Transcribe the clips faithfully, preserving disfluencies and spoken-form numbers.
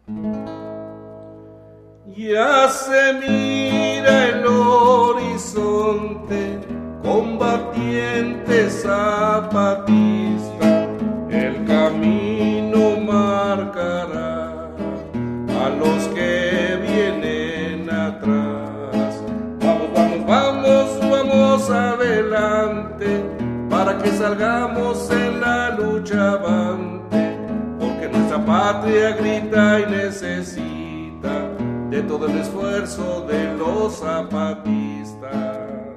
Ya se mira el horizonte, combatiente zapatista, el camino marcará a los que vienen atrás. Vamos, vamos, vamos, vamos adelante, para que salgamos en la lucha avante, porque nuestra patria grita y necesita de todo el esfuerzo de los zapatistas.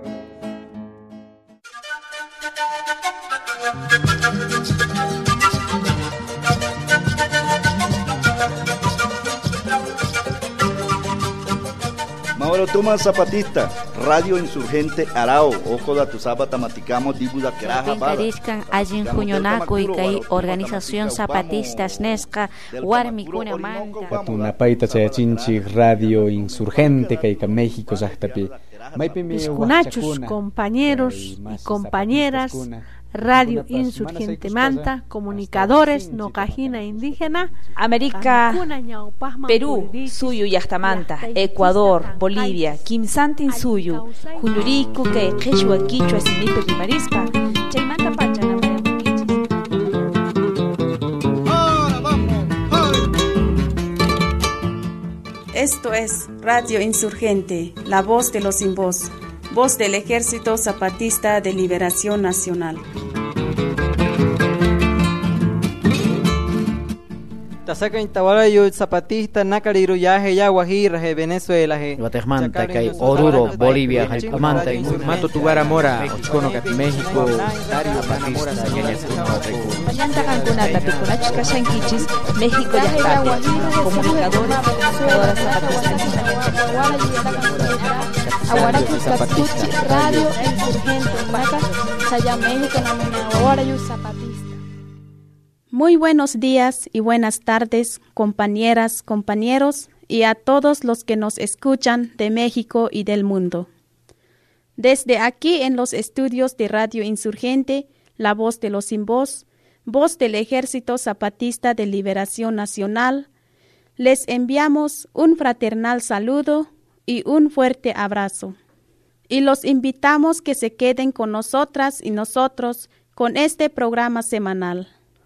Mauro Tuma Zapatista, Radio Insurgente Arao, Ojo da tu Zapata Maticamo, Dibuda Keraja Bala. Pintariscan Allin Puñonaco y Kai Organización Zapatistas Nesca, Warmicuna Manta. Patunapaita Chayachinchi, Radio Insurgente, Kaika México, Zahtapi. Escunachos, compañeros y compañeras, Radio Insurgente Manta, comunicadores, Nocajina Indígena, América, Perú, Suyu Yachtamanta, Ecuador, Bolivia, Kimsantin Suyu, Julluriku, que Quechua Quichua Simipe Rimarispa, Chaymanta Pachana. Esto es Radio Insurgente, la voz de los sin voz, voz del Ejército Zapatista de Liberación Nacional. Tasaka intawarayo zapatista nakariru yaje ya Guajira je Venezuela je Guatemala kai Oruro Bolivia Jalpamanta Mato Tugara Mora Ochono Cat México zapatista Mayanta Cancunata Picolachka Shankichis México ya comunicadores comunicadoras zapatistas Aguarayu Zapatista Radio Insurgente Mata Saya México Namina Aguarayu Zapatista. Muy buenos días y buenas tardes, compañeras, compañeros, y a todos los que nos escuchan de México y del mundo. Desde aquí en los estudios de Radio Insurgente, la voz de los sin voz, voz del Ejército Zapatista de Liberación Nacional, les enviamos un fraternal saludo y un fuerte abrazo. Y los invitamos que se queden con nosotras y nosotros con este programa semanal.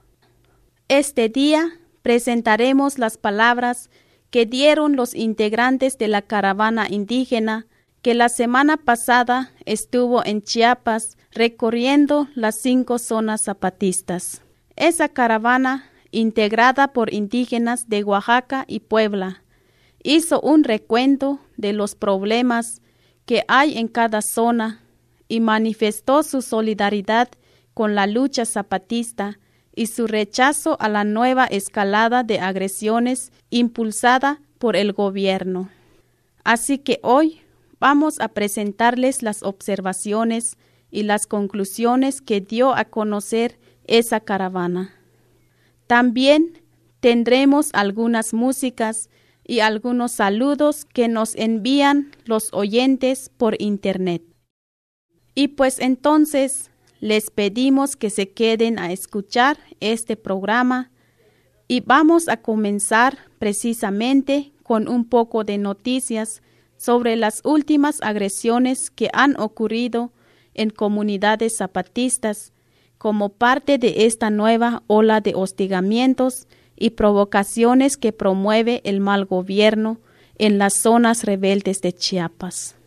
Este día presentaremos las palabras que dieron los integrantes de la caravana indígena que la semana pasada estuvo en Chiapas recorriendo las cinco zonas zapatistas. Esa caravana, integrada por indígenas de Oaxaca y Puebla, hizo un recuento de los problemas que hay en cada zona y manifestó su solidaridad con la lucha zapatista y su rechazo a la nueva escalada de agresiones impulsada por el gobierno. Así que hoy vamos a presentarles las observaciones y las conclusiones que dio a conocer esa caravana. También tendremos algunas músicas y algunos saludos que nos envían los oyentes por internet. Y pues entonces les pedimos que se queden a escuchar este programa y vamos a comenzar precisamente con un poco de noticias sobre las últimas agresiones que han ocurrido en comunidades zapatistas como parte de esta nueva ola de hostigamientos y provocaciones que promueve el mal gobierno en las zonas rebeldes de Chiapas.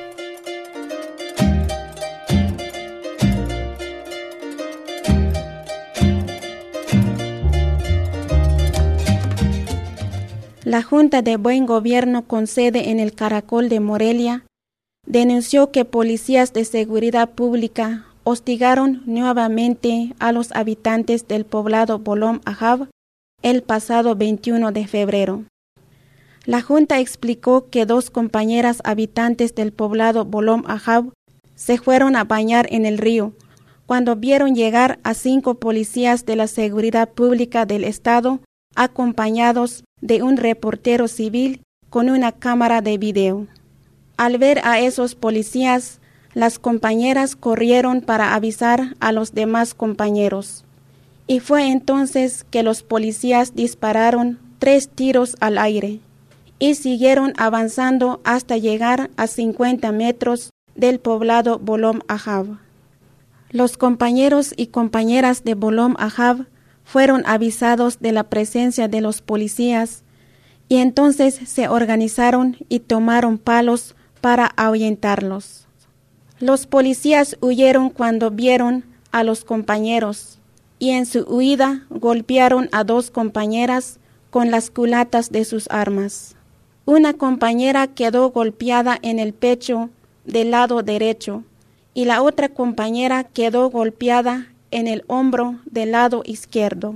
La Junta de Buen Gobierno con sede en el Caracol de Morelia denunció que policías de seguridad pública hostigaron nuevamente a los habitantes del poblado Bolom Ajab el pasado veintiuno de febrero. La Junta explicó que dos compañeras habitantes del poblado Bolom Ajab se fueron a bañar en el río cuando vieron llegar a cinco policías de la seguridad pública del estado acompañados de un reportero civil con una cámara de video. Al ver a esos policías, las compañeras corrieron para avisar a los demás compañeros. Y fue entonces que los policías dispararon tres tiros al aire y siguieron avanzando hasta llegar a cincuenta metros del poblado Bolom Ahab. Los compañeros y compañeras de Bolom Ahab fueron avisados de la presencia de los policías y entonces se organizaron y tomaron palos para ahuyentarlos. Los policías huyeron cuando vieron a los compañeros y en su huida golpearon a dos compañeras con las culatas de sus armas. Una compañera quedó golpeada en el pecho del lado derecho y la otra compañera quedó golpeada en el hombro del lado izquierdo.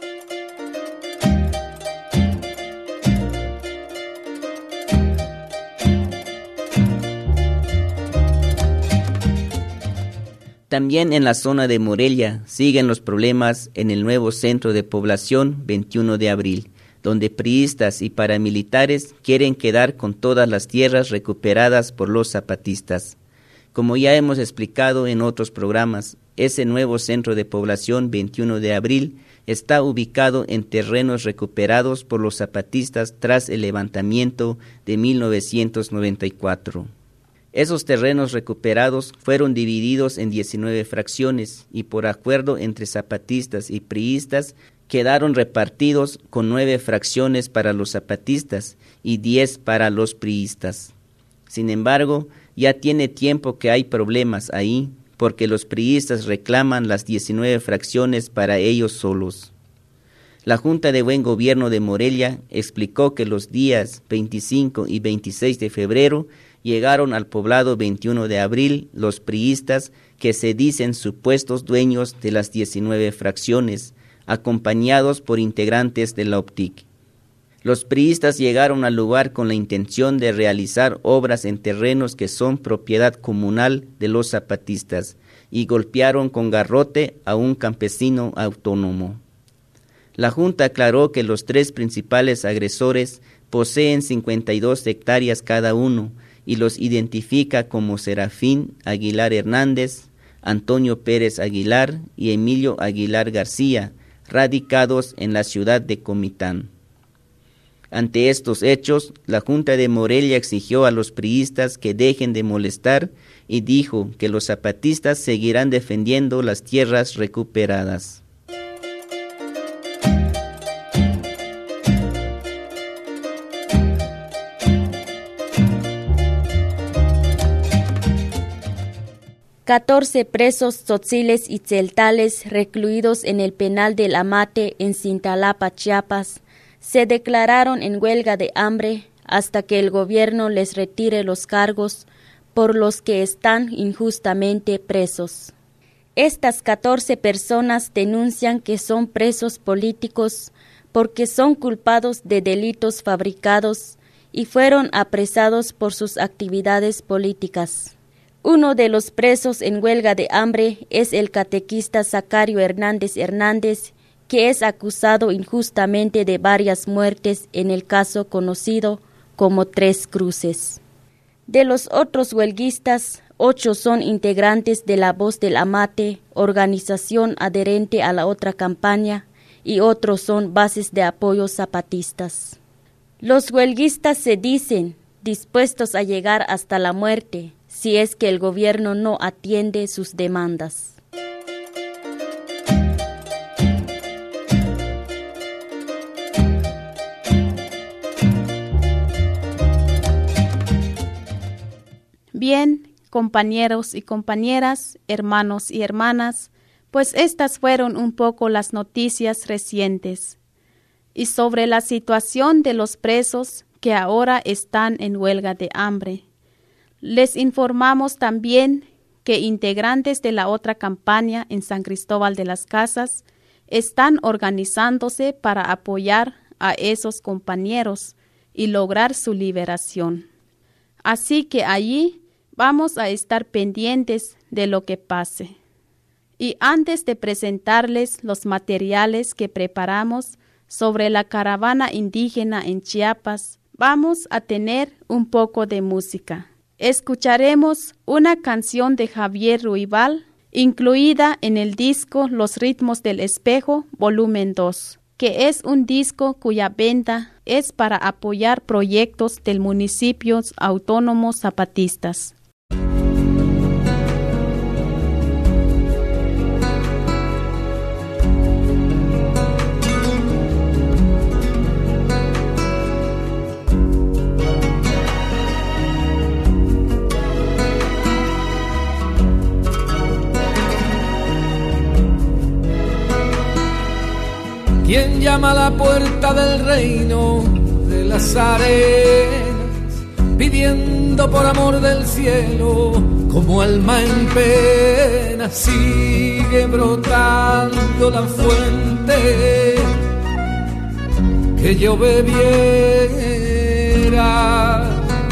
También en la zona de Morelia siguen los problemas en el nuevo centro de población veintiuno de abril, donde priistas y paramilitares quieren quedar con todas las tierras recuperadas por los zapatistas. Como ya hemos explicado en otros programas, ese nuevo centro de población veintiuno de abril está ubicado en terrenos recuperados por los zapatistas tras el levantamiento de mil novecientos noventa y cuatro. Esos terrenos recuperados fueron divididos en diecinueve fracciones y por acuerdo entre zapatistas y priistas quedaron repartidos con nueve fracciones para los zapatistas y diez para los priistas. Sin embargo, ya tiene tiempo que hay problemas ahí porque los priistas reclaman las diecinueve fracciones para ellos solos. La Junta de Buen Gobierno de Morelia explicó que los días veinticinco y veintiséis de febrero llegaron al poblado veintiuno de abril los priistas que se dicen supuestos dueños de las diecinueve fracciones, acompañados por integrantes de la O P T I C. Los priistas llegaron al lugar con la intención de realizar obras en terrenos que son propiedad comunal de los zapatistas y golpearon con garrote a un campesino autónomo. La Junta aclaró que los tres principales agresores poseen cincuenta y dos hectáreas cada uno y los identifica como Serafín Aguilar Hernández, Antonio Pérez Aguilar y Emilio Aguilar García, radicados en la ciudad de Comitán. Ante estos hechos, la Junta de Morelia exigió a los priistas que dejen de molestar y dijo que los zapatistas seguirán defendiendo las tierras recuperadas. Catorce presos tzotziles y tzeltales recluidos en el penal del Amate en Cintalapa, Chiapas, se declararon en huelga de hambre hasta que el gobierno les retire los cargos por los que están injustamente presos. Estas catorce personas denuncian que son presos políticos porque son culpados de delitos fabricados y fueron apresados por sus actividades políticas. Uno de los presos en huelga de hambre es el catequista Zacario Hernández Hernández, que es acusado injustamente de varias muertes en el caso conocido como Tres Cruces. De los otros huelguistas, ocho son integrantes de La Voz del Amate, organización adherente a la otra campaña, y otros son bases de apoyo zapatistas. Los huelguistas se dicen dispuestos a llegar hasta la muerte, si es que el gobierno no atiende sus demandas. Bien, compañeros y compañeras, hermanos y hermanas, pues estas fueron un poco las noticias recientes. Y sobre la situación de los presos que ahora están en huelga de hambre. Les informamos también que integrantes de la otra campaña en San Cristóbal de las Casas están organizándose para apoyar a esos compañeros y lograr su liberación. Así que allí vamos a estar pendientes de lo que pase. Y antes de presentarles los materiales que preparamos sobre la caravana indígena en Chiapas, vamos a tener un poco de música. Escucharemos una canción de Javier Ruibal, incluida en el disco Los Ritmos del Espejo, volumen dos, que que es un disco cuya venta es para apoyar proyectos del municipio autónomos zapatistas. ¿Quién llama a la puerta del reino de las arenas, pidiendo por amor del cielo, como alma en pena? Sigue brotando la fuente que yo bebiera.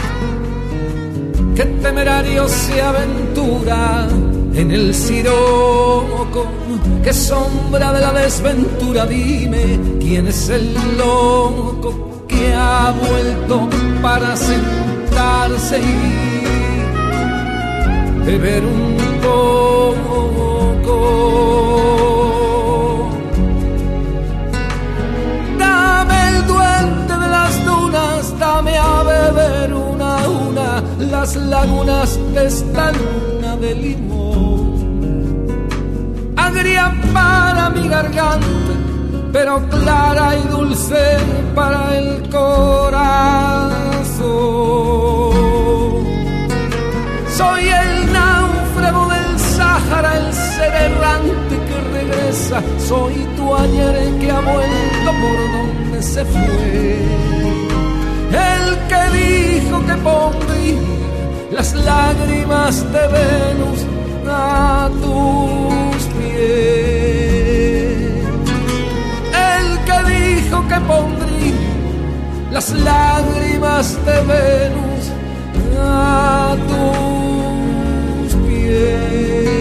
Qué temerario se aventura en el siroco, qué sombra de la desventura. Dime, ¿quién es el loco que ha vuelto para sentarse y beber un poco? Dame el duende de las dunas, dame a beber una a una las lagunas de esta luna de limón. Agria para mi garganta, pero clara y dulce para el corazón. Soy el náufrago del Sáhara, el ser errante que regresa. Soy tu ayer que ha vuelto por donde se fue. El que dijo que pondría las lágrimas de Venus a tus pies. El que dijo que pondría las lágrimas de Venus a tus pies.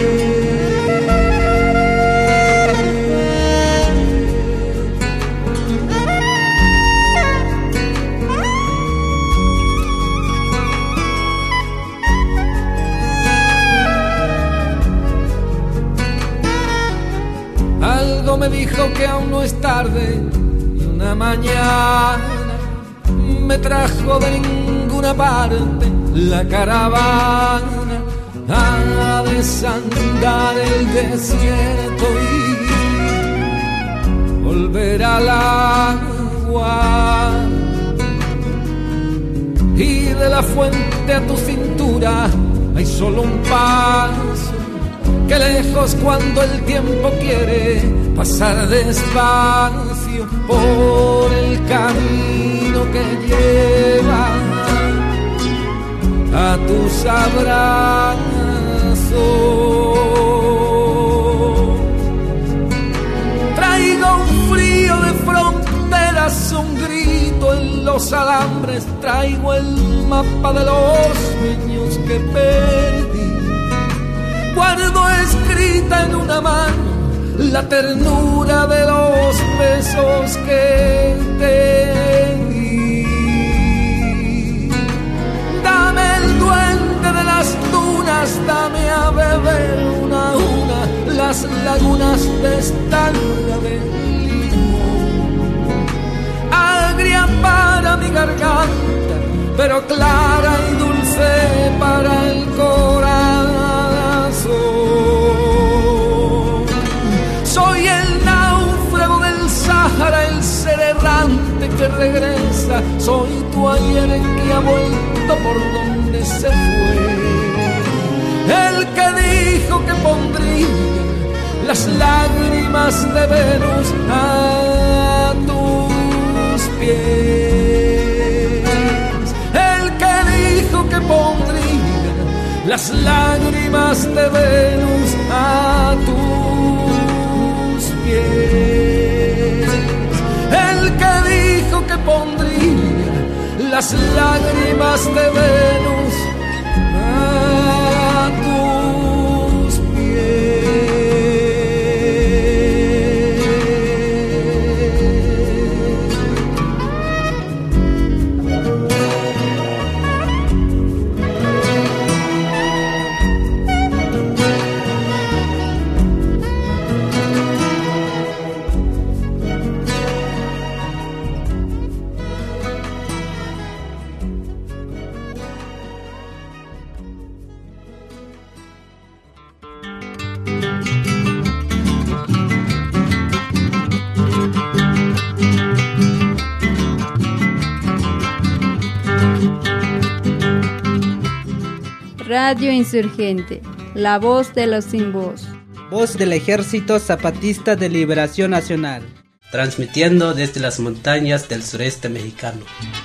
Algo me dijo que aún no es tarde y una mañana me trajo de ninguna parte la caravana a desandar el desierto y volver al agua. Y de la fuente a tu cintura hay solo un paso, que lejos cuando el tiempo quiere pasar despacio por el camino que lleva a tus abrazos. Traigo un frío de fronteras, un grito en los alambres, traigo el mapa de los sueños que perdí. Guardo escrita en una mano la ternura de los besos que te di. Dame el duende de las dunas, dame a beber una a una las lagunas de esta luna de limón. Agria para mi garganta, pero clara y dulce para el corazón. Soy el náufrago del Sáhara, el ser errante que regresa. Soy tu ayer que ha vuelto por donde se fue. El que dijo que pondría las lágrimas de Venus a tus pies. El que dijo que pondría las lágrimas de Venus a tus pies. El que dijo que pondría las lágrimas de Venus a tus pies. Radio Insurgente, la voz de los sin voz. Voz del Ejército Zapatista de Liberación Nacional. Transmitiendo desde las montañas del sureste mexicano.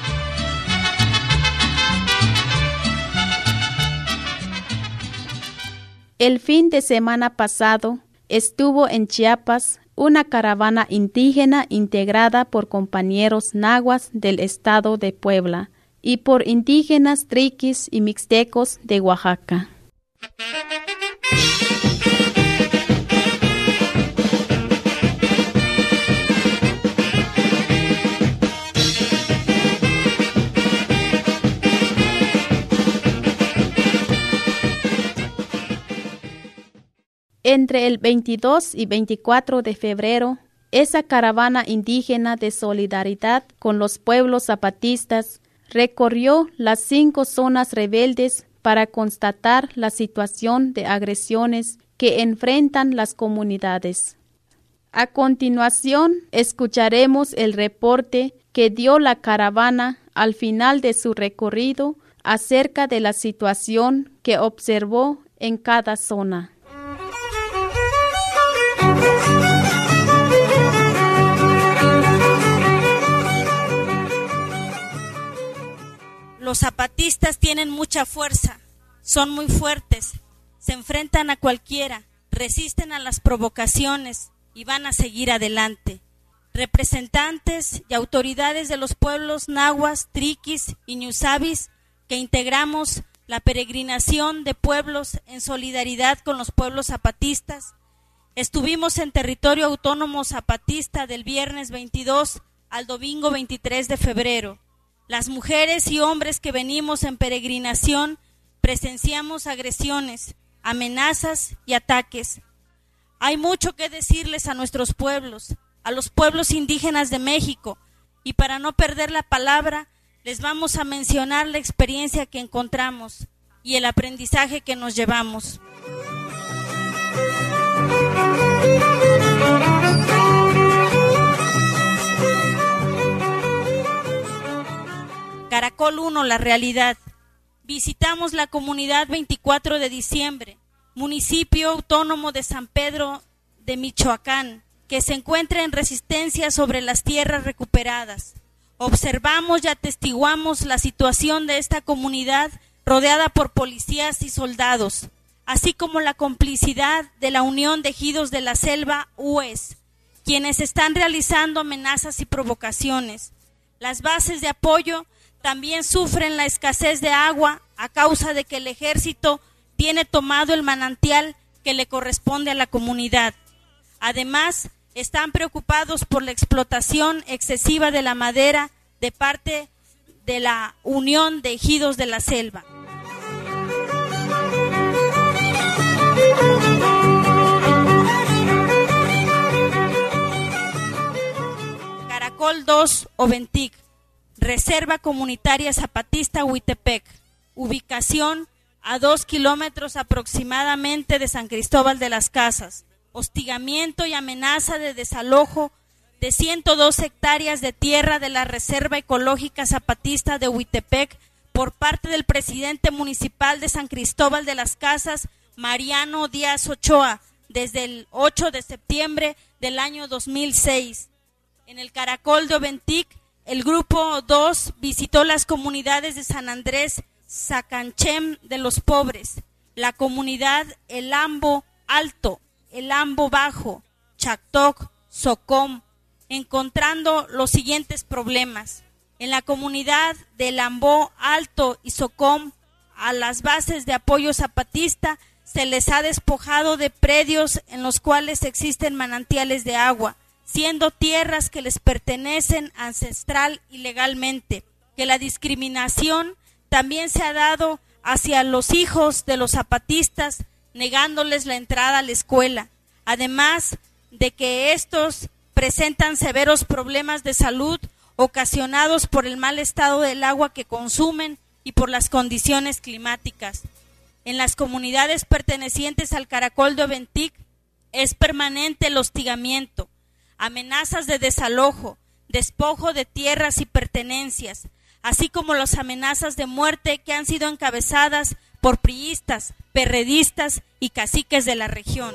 El fin de semana pasado estuvo en Chiapas una caravana indígena integrada por compañeros nahuas del estado de Puebla y por indígenas triquis y mixtecos de Oaxaca. Entre el veintidós y veinticuatro de febrero, esa caravana indígena de solidaridad con los pueblos zapatistas recorrió las cinco zonas rebeldes para constatar la situación de agresiones que enfrentan las comunidades. A continuación, escucharemos el reporte que dio la caravana al final de su recorrido acerca de la situación que observó en cada zona. Los zapatistas tienen mucha fuerza, son muy fuertes, se enfrentan a cualquiera, resisten a las provocaciones y van a seguir adelante. Representantes y autoridades de los pueblos nahuas, triquis y ñuzabis que integramos la peregrinación de pueblos en solidaridad con los pueblos zapatistas, estuvimos en territorio autónomo zapatista del viernes veintidós al domingo veintitrés de febrero. Las mujeres y hombres que venimos en peregrinación presenciamos agresiones, amenazas y ataques. Hay mucho que decirles a nuestros pueblos, a los pueblos indígenas de México, y para no perder la palabra, les vamos a mencionar la experiencia que encontramos y el aprendizaje que nos llevamos. Caracol uno, la realidad. Visitamos la comunidad veinticuatro de diciembre, municipio autónomo de San Pedro de Michoacán, que se encuentra en resistencia sobre las tierras recuperadas. Observamos y atestiguamos la situación de esta comunidad rodeada por policías y soldados, así como la complicidad de la Unión de Ejidos de la Selva, U E S, quienes están realizando amenazas y provocaciones. Las bases de apoyo también sufren la escasez de agua a causa de que el ejército tiene tomado el manantial que le corresponde a la comunidad. Además, están preocupados por la explotación excesiva de la madera de parte de la Unión de Ejidos de la Selva. Caracol dos, Oventic. Reserva Comunitaria Zapatista Huitepec, ubicación a dos kilómetros aproximadamente de San Cristóbal de las Casas, hostigamiento y amenaza de desalojo de ciento dos hectáreas de tierra de la Reserva Ecológica Zapatista de Huitepec por parte del presidente municipal de San Cristóbal de las Casas, Mariano Díaz Ochoa, desde el ocho de septiembre del año dos mil seis. En el Caracol de Oventic, el grupo dos visitó las comunidades de San Andrés, Sacanchem de los Pobres, la comunidad El Ambo Alto, El Ambo Bajo, Chactoc, Socom, encontrando los siguientes problemas. En la comunidad de El Ambo Alto y Socom, a las bases de apoyo zapatista se les ha despojado de predios en los cuales existen manantiales de agua, siendo tierras que les pertenecen ancestral y legalmente, que la discriminación también se ha dado hacia los hijos de los zapatistas, negándoles la entrada a la escuela, además de que estos presentan severos problemas de salud ocasionados por el mal estado del agua que consumen y por las condiciones climáticas. En las comunidades pertenecientes al Caracol de Oventic es permanente el hostigamiento, amenazas de desalojo, despojo de tierras y pertenencias, así como las amenazas de muerte que han sido encabezadas por priistas, perredistas y caciques de la región.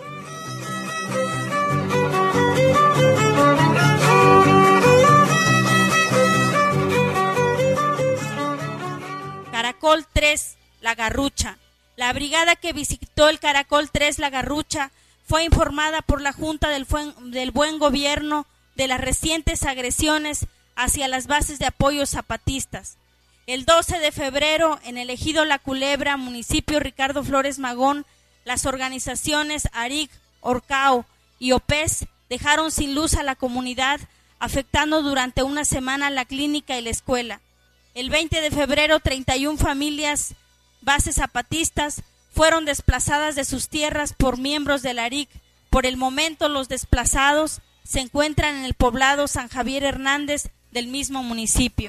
Caracol tres, La Garrucha. La brigada que visitó el Caracol tres, La Garrucha, fue informada por la Junta del, del Buen Gobierno de las recientes agresiones hacia las bases de apoyo zapatistas. El doce de febrero, en el ejido La Culebra, municipio Ricardo Flores Magón, las organizaciones ARIC, Orcao y OPES dejaron sin luz a la comunidad, afectando durante una semana la clínica y la escuela. El veinte de febrero, treinta y una familias bases zapatistas fueron desplazadas de sus tierras por miembros del ARIC. Por el momento, los desplazados se encuentran en el poblado San Javier Hernández del mismo municipio.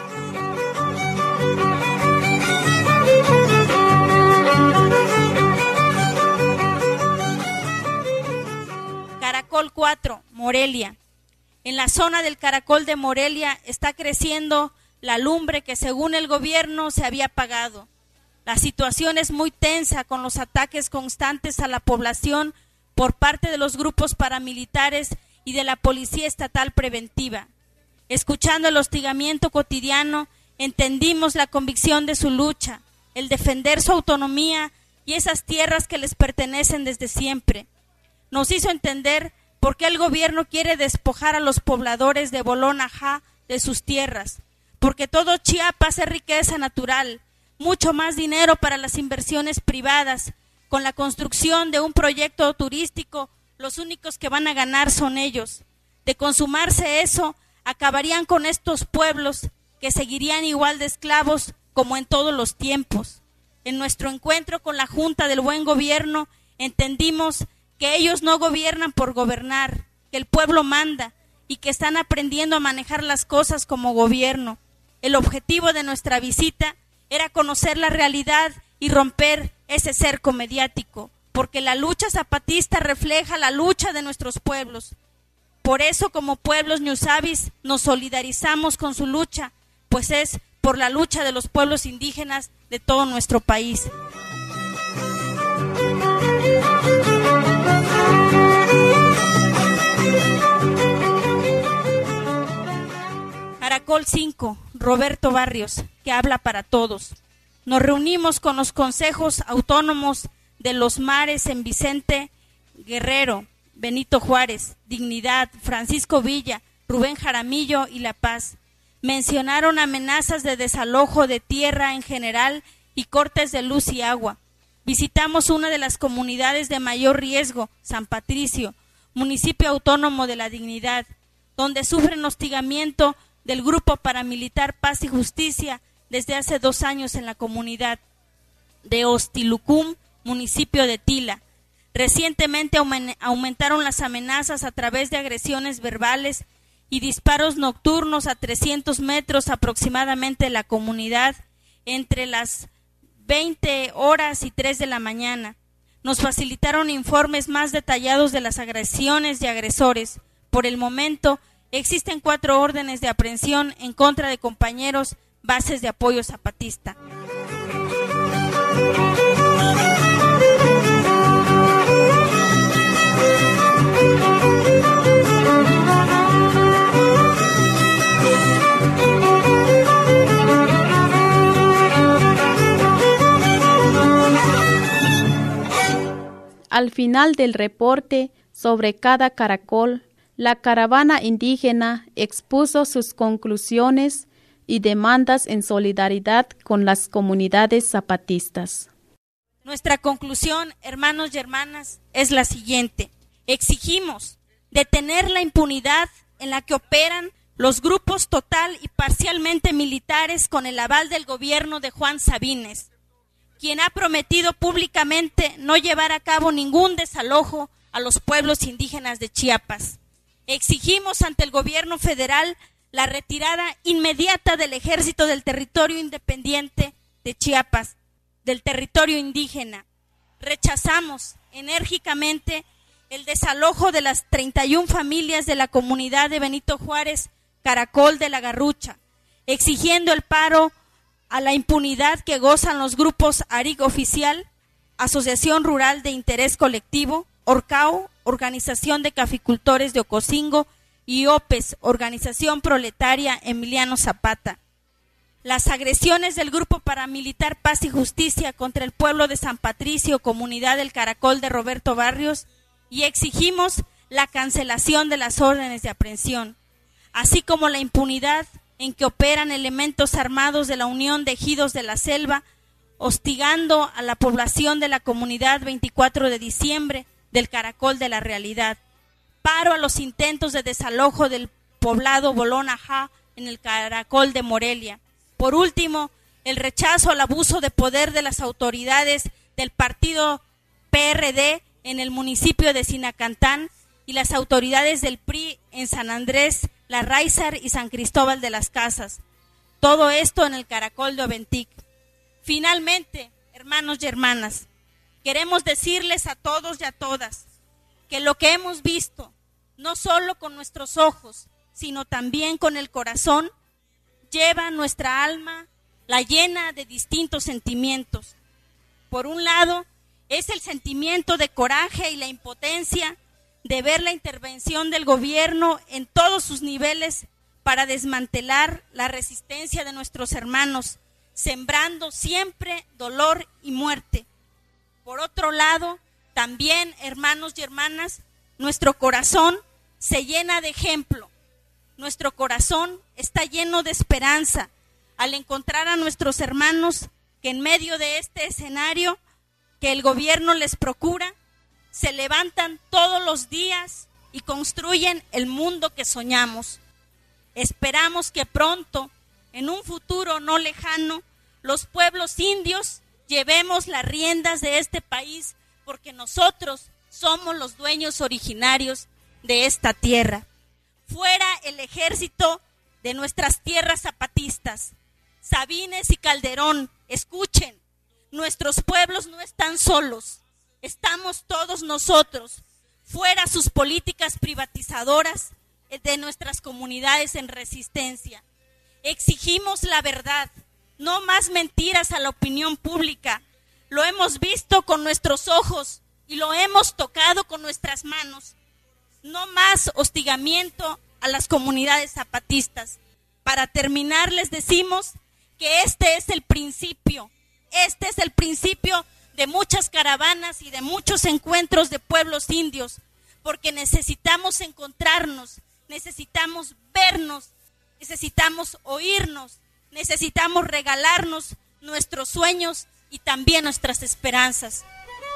Caracol cuatro, Morelia. En la zona del Caracol de Morelia está creciendo la lumbre que según el gobierno se había apagado. La situación es muy tensa con los ataques constantes a la población por parte de los grupos paramilitares y de la Policía Estatal Preventiva. Escuchando el hostigamiento cotidiano, entendimos la convicción de su lucha, el defender su autonomía y esas tierras que les pertenecen desde siempre. Nos hizo entender por qué el gobierno quiere despojar a los pobladores de Bolón Ajá de sus tierras, porque todo Chiapas es riqueza natural, mucho más dinero para las inversiones privadas. Con la construcción de un proyecto turístico, los únicos que van a ganar son ellos. De consumarse eso, acabarían con estos pueblos que seguirían igual de esclavos como en todos los tiempos. En nuestro encuentro con la Junta del Buen Gobierno, entendimos que ellos no gobiernan por gobernar, que el pueblo manda y que están aprendiendo a manejar las cosas como gobierno. El objetivo de nuestra visita era conocer la realidad y romper ese cerco mediático, porque la lucha zapatista refleja la lucha de nuestros pueblos. Por eso, como pueblos ñusavis, nos solidarizamos con su lucha, pues es por la lucha de los pueblos indígenas de todo nuestro país. Caracol cinco, Roberto Barrios, que habla para todos. Nos reunimos con los consejos autónomos de los mares en Vicente Guerrero, Benito Juárez, Dignidad, Francisco Villa, Rubén Jaramillo y La Paz. Mencionaron amenazas de desalojo de tierra en general y cortes de luz y agua. Visitamos una de las comunidades de mayor riesgo, San Patricio, municipio autónomo de la Dignidad, donde sufren hostigamiento del grupo paramilitar Paz y Justicia desde hace dos años en la comunidad de Hostilucum, municipio de Tila. Recientemente aumentaron las amenazas a través de agresiones verbales y disparos nocturnos a trescientos metros aproximadamente de la comunidad entre las veinte horas y tres de la mañana. Nos facilitaron informes más detallados de las agresiones y agresores. Por el momento, existen cuatro órdenes de aprehensión en contra de compañeros bases de apoyo zapatista. Al final del reporte sobre cada caracol, la caravana indígena expuso sus conclusiones y demandas en solidaridad con las comunidades zapatistas. Nuestra conclusión, hermanos y hermanas, es la siguiente. Exigimos detener la impunidad en la que operan los grupos total y parcialmente militares con el aval del gobierno de Juan Sabines, quien ha prometido públicamente no llevar a cabo ningún desalojo a los pueblos indígenas de Chiapas. Exigimos ante el gobierno federal la retirada inmediata del ejército del territorio independiente de Chiapas, del territorio indígena. Rechazamos enérgicamente el desalojo de las treinta y una familias de la comunidad de Benito Juárez, Caracol de la Garrucha, exigiendo el paro a la impunidad que gozan los grupos A R I C Oficial, Asociación Rural de Interés Colectivo, Orcao, Organización de Caficultores de Ocosingo, y OPES, Organización Proletaria Emiliano Zapata. Las agresiones del grupo paramilitar Paz y Justicia contra el pueblo de San Patricio, comunidad del Caracol de Roberto Barrios, y exigimos la cancelación de las órdenes de aprehensión, así como la impunidad en que operan elementos armados de la Unión de Ejidos de la Selva, hostigando a la población de la comunidad veinticuatro de diciembre del Caracol de la Realidad. Paro a los intentos de desalojo del poblado Bolón Ajá en el Caracol de Morelia. Por último, el rechazo al abuso de poder de las autoridades del partido P R D en el municipio de Sinacantán y las autoridades del P R I en San Andrés, La Ráizar y San Cristóbal de las Casas. Todo esto en el Caracol de Oventic. Finalmente, hermanos y hermanas, queremos decirles a todos y a todas que lo que hemos visto, no solo con nuestros ojos, sino también con el corazón, lleva nuestra alma, la llena de distintos sentimientos. Por un lado, es el sentimiento de coraje y la impotencia de ver la intervención del gobierno en todos sus niveles para desmantelar la resistencia de nuestros hermanos, sembrando siempre dolor y muerte. Por otro lado, también, hermanos y hermanas, nuestro corazón se llena de ejemplo. Nuestro corazón está lleno de esperanza al encontrar a nuestros hermanos que en medio de este escenario que el gobierno les procura, se levantan todos los días y construyen el mundo que soñamos. Esperamos que pronto, en un futuro no lejano, los pueblos indios llevemos las riendas de este país, porque nosotros somos los dueños originarios de esta tierra. Fuera el ejército de nuestras tierras zapatistas. Sabines y Calderón, escuchen, nuestros pueblos no están solos, estamos todos nosotros. Fuera sus políticas privatizadoras de nuestras comunidades en resistencia. Exigimos la verdad, no más mentiras a la opinión pública. Lo hemos visto con nuestros ojos y lo hemos tocado con nuestras manos. No más hostigamiento a las comunidades zapatistas. Para terminar, les decimos que este es el principio, este es el principio de muchas caravanas y de muchos encuentros de pueblos indios, porque necesitamos encontrarnos, necesitamos vernos, necesitamos oírnos, necesitamos regalarnos nuestros sueños y también nuestras esperanzas.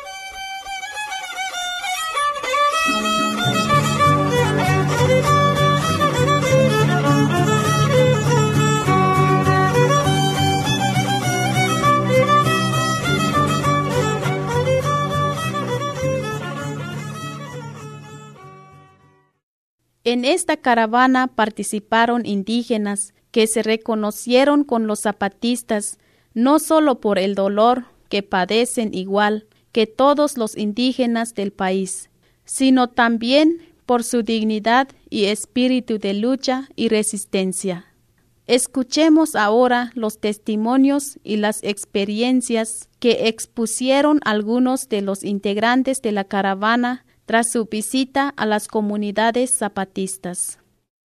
En esta caravana participaron indígenas que se reconocieron con los zapatistas, no solo por el dolor que padecen igual que todos los indígenas del país, sino también por su dignidad y espíritu de lucha y resistencia. Escuchemos ahora los testimonios y las experiencias que expusieron algunos de los integrantes de la caravana tras su visita a las comunidades zapatistas.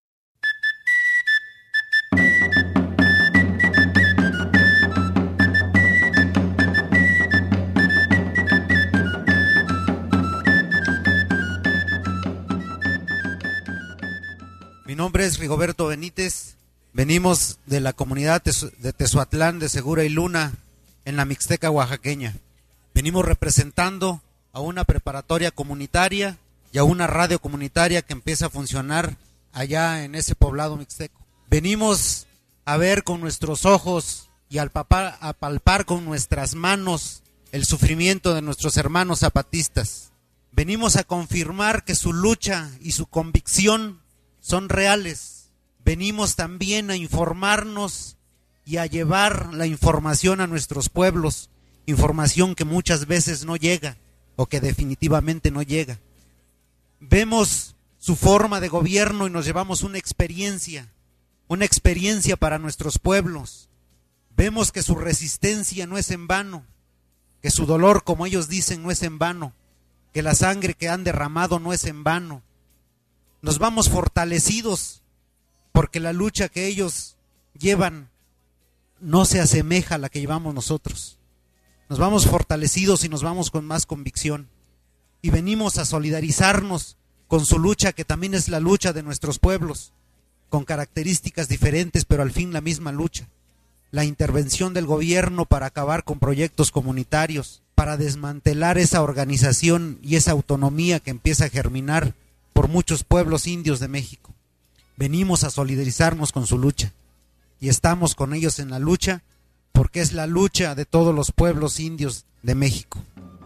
Mi nombre es Rigoberto Benítez, venimos de la comunidad de Tezuatlán de Segura y Luna, en la Mixteca oaxaqueña. Venimos representando a una preparatoria comunitaria y a una radio comunitaria que empieza a funcionar allá en ese poblado mixteco. Venimos a ver con nuestros ojos y al palpar, a palpar con nuestras manos el sufrimiento de nuestros hermanos zapatistas. Venimos a confirmar que su lucha y su convicción son reales. Venimos también a informarnos y a llevar la información a nuestros pueblos, información que muchas veces no llega o que definitivamente no llega. Vemos su forma de gobierno y nos llevamos una experiencia, una experiencia para nuestros pueblos. Vemos que su resistencia no es en vano, que su dolor, como ellos dicen, no es en vano, que la sangre que han derramado no es en vano. Nos vamos fortalecidos porque la lucha que ellos llevan no se asemeja a la que llevamos nosotros. Nos vamos fortalecidos y nos vamos con más convicción. Y venimos a solidarizarnos con su lucha, que también es la lucha de nuestros pueblos, con características diferentes, pero al fin la misma lucha. La intervención del gobierno para acabar con proyectos comunitarios, para desmantelar esa organización y esa autonomía que empieza a germinar por muchos pueblos indios de México. Venimos a solidarizarnos con su lucha y estamos con ellos en la lucha, porque es la lucha de todos los pueblos indios de México.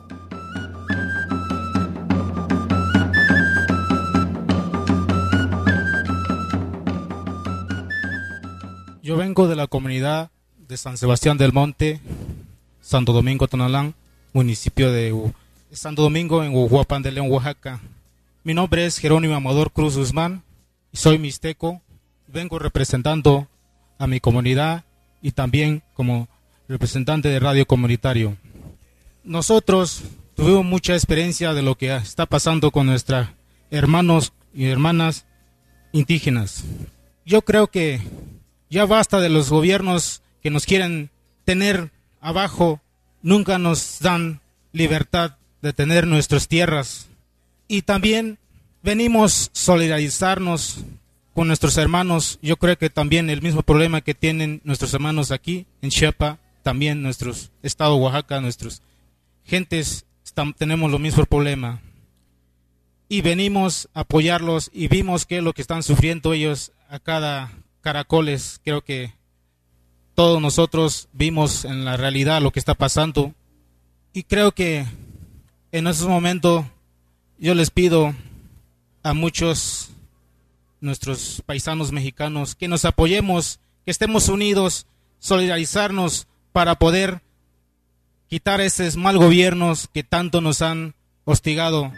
Yo vengo de la comunidad de San Sebastián del Monte, Santo Domingo Tonalán, municipio de U Santo Domingo en Uhuapan de León, Oaxaca. Mi nombre es Jerónimo Amador Cruz Guzmán y soy mixteco. Vengo representando a mi comunidad y también como representante de radio comunitario. Nosotros tuvimos mucha experiencia de lo que está pasando con nuestros hermanos y hermanas indígenas. Yo creo que ya basta de los gobiernos que nos quieren tener abajo, nunca nos dan libertad de tener nuestras tierras. Y también venimos a solidarizarnos con nuestros hermanos. Yo creo que también el mismo problema que tienen nuestros hermanos aquí en Chiapas, también nuestros estado Oaxaca, nuestros gentes, están, tenemos lo mismo problema. Y venimos a apoyarlos y vimos que lo que están sufriendo ellos a cada caracoles. Creo que todos nosotros vimos en la realidad lo que está pasando. Y creo que en esos momentos yo les pido a muchos nuestros paisanos mexicanos que nos apoyemos, que estemos unidos, solidarizarnos para poder quitar esos mal gobiernos que tanto nos han hostigado.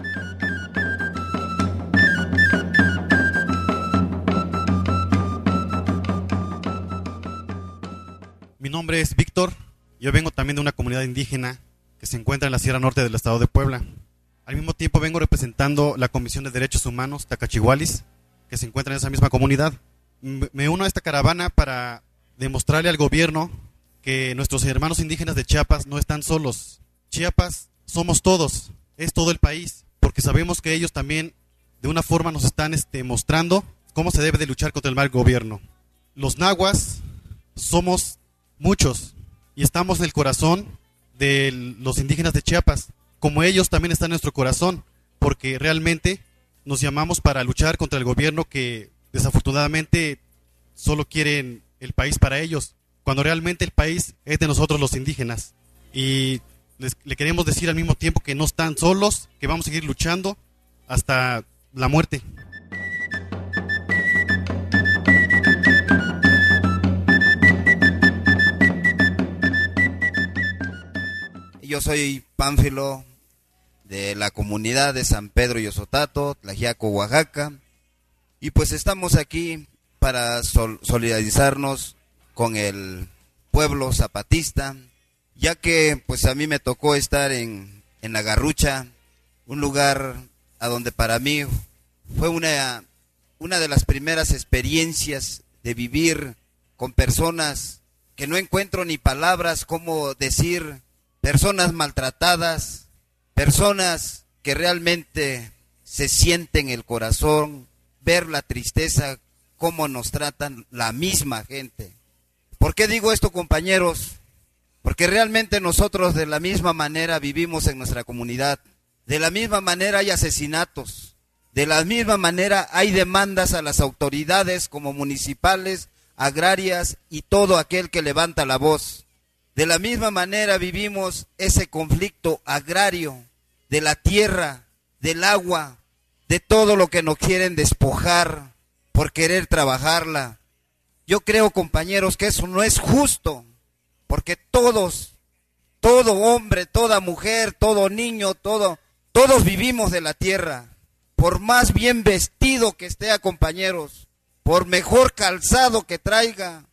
Mi nombre es Víctor, yo vengo también de una comunidad indígena que se encuentra en la Sierra Norte del estado de Puebla. Al mismo tiempo vengo representando la Comisión de Derechos Humanos Tacachigualis, que se encuentra en esa misma comunidad. Me uno a esta caravana para demostrarle al gobierno que nuestros hermanos indígenas de Chiapas no están solos. Chiapas somos todos, es todo el país, porque sabemos que ellos también de una forma nos están este, mostrando cómo se debe de luchar contra el mal gobierno. Los nahuas somos muchos y estamos en el corazón de los indígenas de Chiapas, como ellos también están en nuestro corazón, porque realmente nos llamamos para luchar contra el gobierno que desafortunadamente solo quieren el país para ellos, cuando realmente el país es de nosotros los indígenas. Y les, le queremos decir al mismo tiempo que no están solos, que vamos a seguir luchando hasta la muerte. Yo soy Pánfilo de la comunidad de San Pedro y Osotato, Tlaxiaco, Oaxaca, y pues estamos aquí para sol solidarizarnos con el pueblo zapatista, ya que pues a mí me tocó estar en, en La Garrucha, un lugar a donde para mí fue una, una de las primeras experiencias de vivir con personas que no encuentro ni palabras cómo decir, personas maltratadas, personas que realmente se sienten el corazón, ver la tristeza, cómo nos tratan la misma gente. ¿Por qué digo esto, compañeros? Porque realmente nosotros de la misma manera vivimos en nuestra comunidad, de la misma manera hay asesinatos, de la misma manera hay demandas a las autoridades como municipales, agrarias y todo aquel que levanta la voz. De la misma manera vivimos ese conflicto agrario de la tierra, del agua, de todo lo que nos quieren despojar por querer trabajarla. Yo creo, compañeros, que eso no es justo, porque todos, todo hombre, toda mujer, todo niño, todo, todos vivimos de la tierra. Por más bien vestido que esté, compañeros, por mejor calzado que traiga,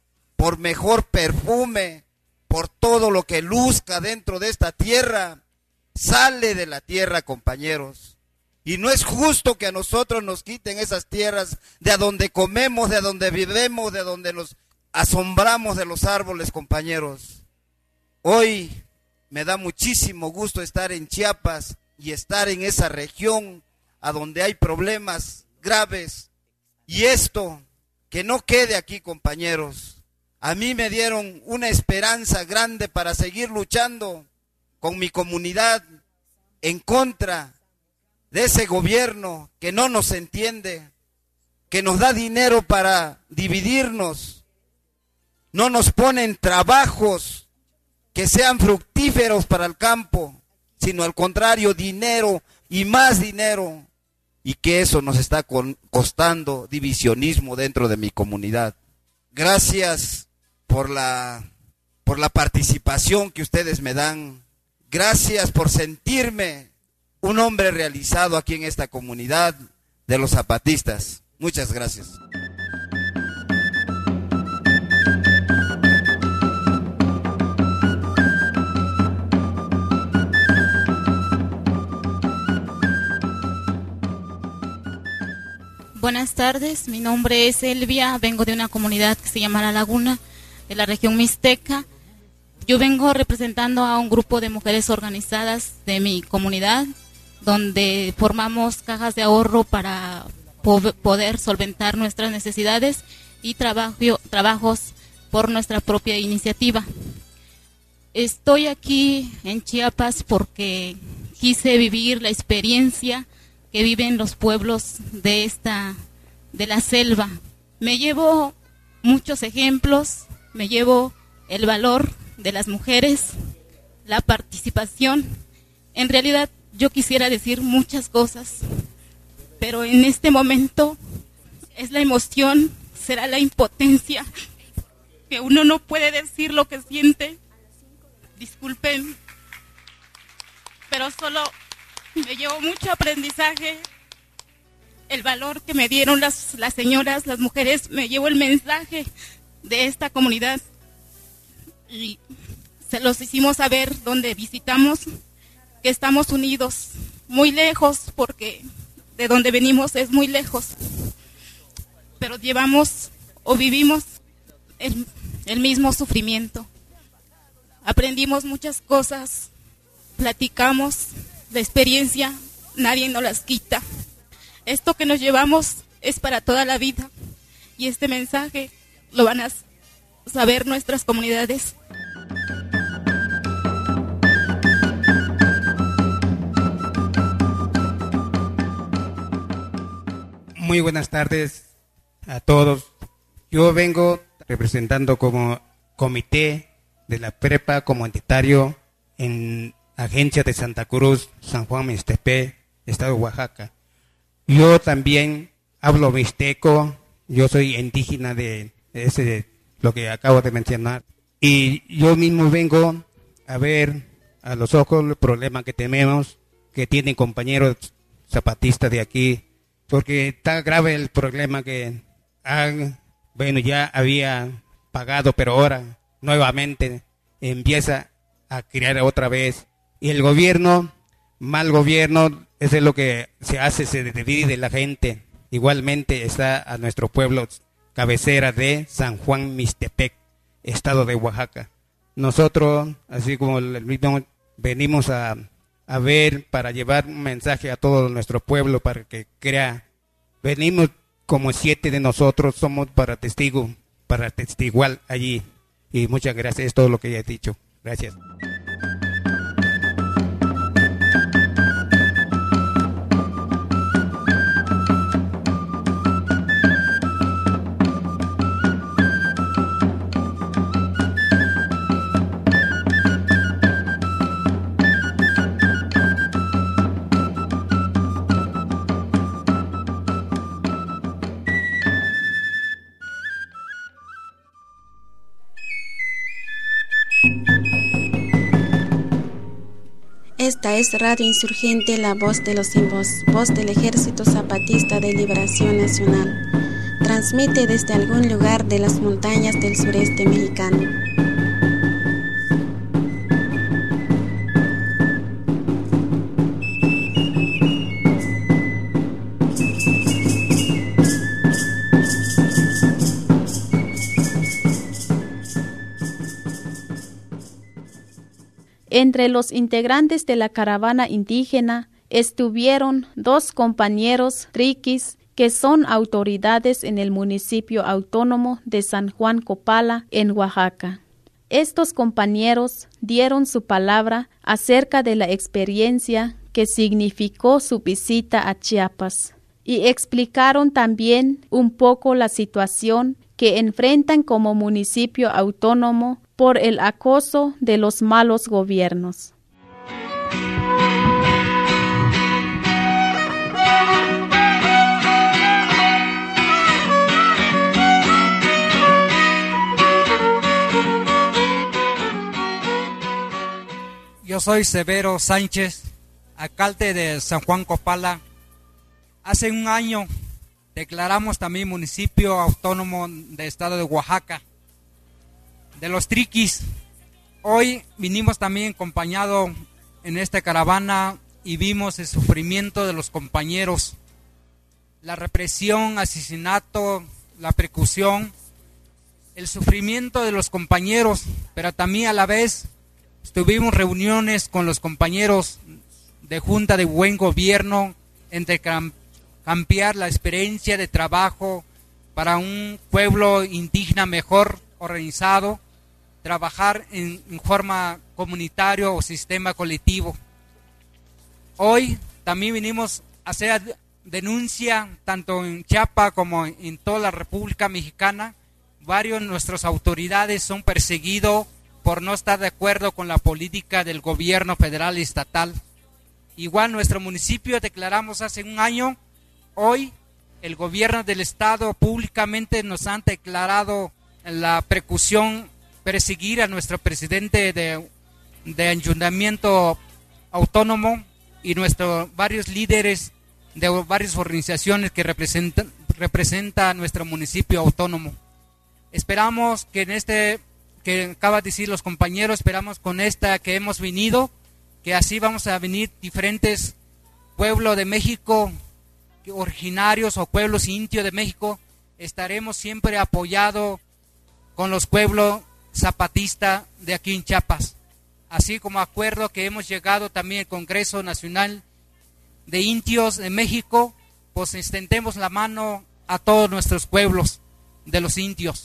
por mejor perfume, por todo lo que luzca dentro de esta tierra, sale de la tierra, compañeros. Y no es justo que a nosotros nos quiten esas tierras de donde comemos, de donde vivimos, de donde nos asombramos de los árboles, compañeros. Hoy me da muchísimo gusto estar en Chiapas y estar en esa región a donde hay problemas graves. Y esto, que no quede aquí, compañeros. A mí me dieron una esperanza grande para seguir luchando con mi comunidad en contra de ese gobierno que no nos entiende, que nos da dinero para dividirnos, no nos ponen trabajos que sean fructíferos para el campo, sino al contrario, dinero y más dinero, y que eso nos está con, costando divisionismo dentro de mi comunidad. Gracias por la, por la participación que ustedes me dan. Gracias por sentirme un hombre realizado aquí en esta comunidad de los zapatistas. Muchas gracias. Buenas tardes, mi nombre es Elvia, vengo de una comunidad que se llama La Laguna, de la región Mixteca. Yo vengo representando a un grupo de mujeres organizadas de mi comunidad, donde formamos cajas de ahorro para po poder solventar nuestras necesidades y trabajo, trabajos por nuestra propia iniciativa. Estoy aquí en Chiapas porque quise vivir la experiencia que viven los pueblos de esta, de la selva. Me llevo muchos ejemplos, me llevo el valor de las mujeres, la participación. En realidad yo quisiera decir muchas cosas, pero en este momento es la emoción, será la impotencia, que uno no puede decir lo que siente. Disculpen, pero solo me llevo mucho aprendizaje, el valor que me dieron las, las señoras, las mujeres, me llevo el mensaje de esta comunidad y se los hicimos saber donde visitamos, que estamos unidos, muy lejos, porque de donde venimos es muy lejos, pero llevamos o vivimos el, el mismo sufrimiento. Aprendimos muchas cosas, platicamos. La experiencia nadie nos las quita. Esto que nos llevamos es para toda la vida y este mensaje lo van a saber nuestras comunidades. Muy buenas tardes a todos. Yo vengo representando como comité de la prepa comunitario en Agencia de Santa Cruz, San Juan Mixtepec, Estado de Oaxaca. Yo también hablo mixteco, yo soy indígena de ese, lo que acabo de mencionar. Y yo mismo vengo a ver a los ojos el problema que tenemos, que tienen compañeros zapatistas de aquí, porque está grave el problema que han, bueno, ya había pagado, pero ahora nuevamente empieza a crear otra vez. Y el gobierno, mal gobierno, eso es lo que se hace, se divide la gente. Igualmente está a nuestro pueblo cabecera de San Juan Mixtepec, Estado de Oaxaca. Nosotros, así como el mismo, venimos a, a ver para llevar un mensaje a todo nuestro pueblo para que crea. Venimos como siete de nosotros, somos para testigo, para testiguar allí. Y muchas gracias, es todo lo que ya he dicho. Gracias. Esta es Radio Insurgente, la voz de los sin voz, voz del Ejército Zapatista de Liberación Nacional. Trans transmite desde algún lugar de las montañas del sureste mexicano. Entre los integrantes de la caravana indígena estuvieron dos compañeros triquis que son autoridades en el municipio autónomo de San Juan Copala, en Oaxaca. Estos compañeros dieron su palabra acerca de la experiencia que significó su visita a Chiapas y explicaron también un poco la situación que enfrentan como municipio autónomo por el acoso de los malos gobiernos. Yo soy Severo Sánchez, alcalde de San Juan Copala. Hace un año declaramos también municipio autónomo del estado de Oaxaca, de los triquis. Hoy vinimos también acompañados en esta caravana y vimos el sufrimiento de los compañeros, la represión, asesinato, la persecución, el sufrimiento de los compañeros, pero también a la vez tuvimos reuniones con los compañeros de Junta de Buen Gobierno, entre cambiar la experiencia de trabajo para un pueblo indígena mejor organizado, trabajar en, en forma comunitaria o sistema colectivo. Hoy también vinimos a hacer denuncia, tanto en Chiapas como en toda la República Mexicana. Varios de nuestras autoridades son perseguidos por no estar de acuerdo con la política del gobierno federal y estatal. Igual nuestro municipio declaramos hace un año, hoy el gobierno del estado públicamente nos han declarado la persecución, perseguir a nuestro presidente de, de ayuntamiento autónomo y nuestros varios líderes de varias organizaciones que representan, representa a nuestro municipio autónomo. Esperamos que en este que acaba de decir los compañeros, esperamos con esta que hemos venido, que así vamos a venir diferentes pueblos de México, originarios o pueblos indios de México, estaremos siempre apoyados con los pueblos zapatistas de aquí en Chiapas. Así como acuerdo que hemos llegado también al Congreso Nacional de Indios de México, pues extendemos la mano a todos nuestros pueblos de los indios.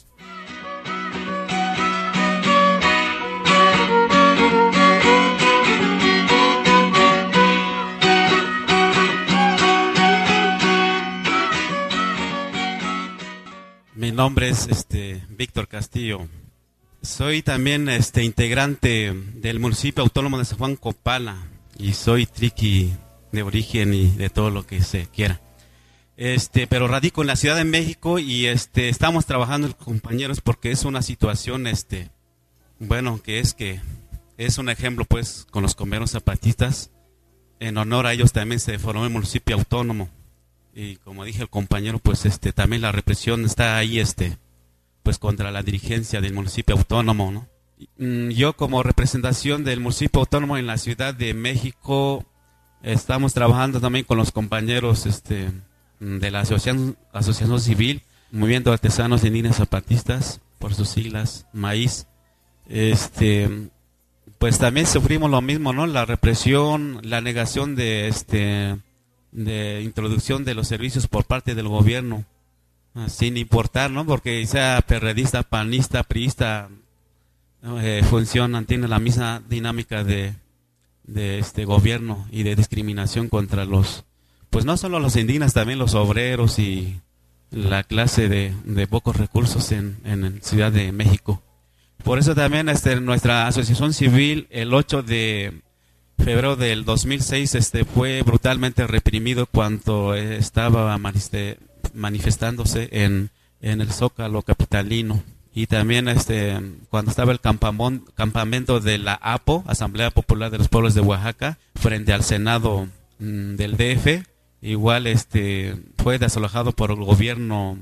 Mi nombre es este Víctor Castillo. Soy también este integrante del municipio autónomo de San Juan Copala y soy triqui de origen y de todo lo que se quiera. Este, pero radico en la Ciudad de México y este estamos trabajando con compañeros porque es una situación este bueno, que es que es un ejemplo pues con los compañeros zapatistas. En honor a ellos también se formó el municipio autónomo. Y como dije el compañero, pues este también la represión está ahí este pues contra la dirigencia del municipio autónomo, ¿no? Yo como representación del municipio autónomo en la Ciudad de México estamos trabajando también con los compañeros este de la asociación, asociación civil, Movimiento de Artesanos Indígenas Zapatistas, por sus siglas, MAIZ. Este pues también sufrimos lo mismo, ¿no? La represión, la negación de este de introducción de los servicios por parte del gobierno, sin importar, ¿no? Porque sea perredista, panista, priista, eh, funcionan, tienen la misma dinámica de, de este gobierno y de discriminación contra los, pues no solo los indígenas, también los obreros y la clase de, de pocos recursos en, en Ciudad de México. Por eso también este, nuestra asociación civil, el ocho de febrero del dos mil seis este fue brutalmente reprimido cuando estaba manifestándose en, en el Zócalo capitalino, y también este cuando estaba el campamento de la A P O, Asamblea Popular de los Pueblos de Oaxaca, frente al Senado mmm, del D F, igual este fue desalojado por el gobierno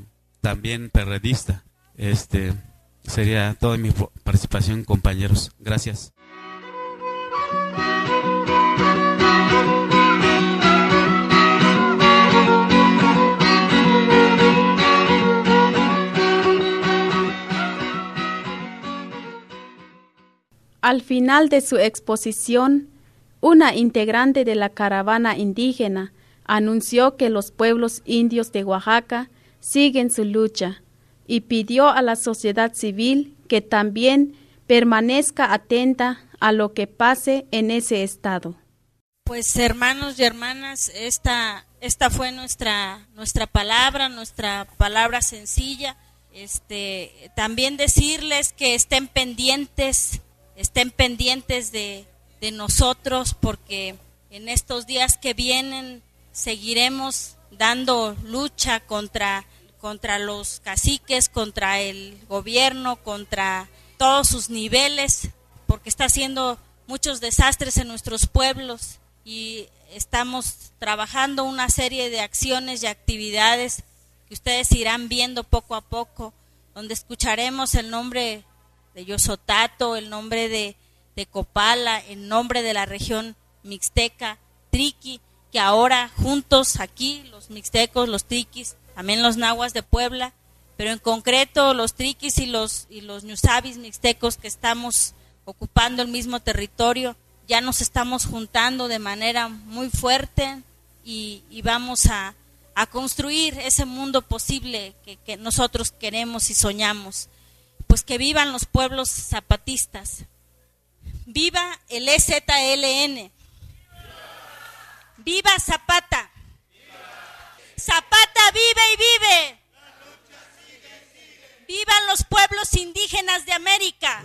también perredista. Este sería toda mi participación, compañeros. Gracias. Al final de su exposición, una integrante de la caravana indígena anunció que los pueblos indios de Oaxaca siguen su lucha y pidió a la sociedad civil que también permanezca atenta a lo que pase en ese estado. Pues hermanos y hermanas, esta, esta fue nuestra, nuestra palabra, nuestra palabra sencilla. Este, también decirles que estén pendientes, estén pendientes de, de nosotros, porque en estos días que vienen seguiremos dando lucha contra, contra los caciques, contra el gobierno, contra todos sus niveles, porque está haciendo muchos desastres en nuestros pueblos y estamos trabajando una serie de acciones y actividades que ustedes irán viendo poco a poco, donde escucharemos el nombre de Yosotato, el nombre de, de Copala, el nombre de la región mixteca, triqui, que ahora juntos aquí, los mixtecos, los triquis, también los nahuas de Puebla, pero en concreto los triquis y los, y los ñusabis mixtecos que estamos ocupando el mismo territorio, ya nos estamos juntando de manera muy fuerte y, y vamos a, a construir ese mundo posible que, que nosotros queremos y soñamos. Pues que vivan los pueblos zapatistas. Viva el E Z L N. Viva Zapata. Zapata vive y vive. Vivan los pueblos indígenas de América.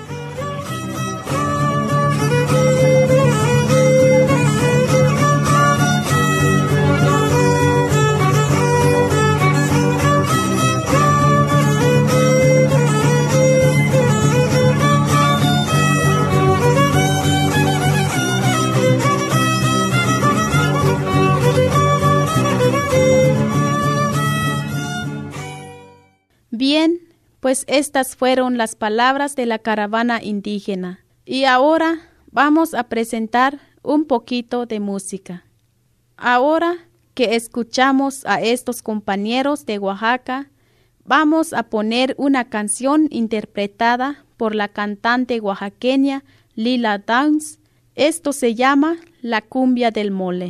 Bien, pues estas fueron las palabras de la caravana indígena. Y ahora vamos a presentar un poquito de música. Ahora que escuchamos a estos compañeros de Oaxaca, vamos a poner una canción interpretada por la cantante oaxaqueña Lila Downs. Esto se llama La Cumbia del Mole.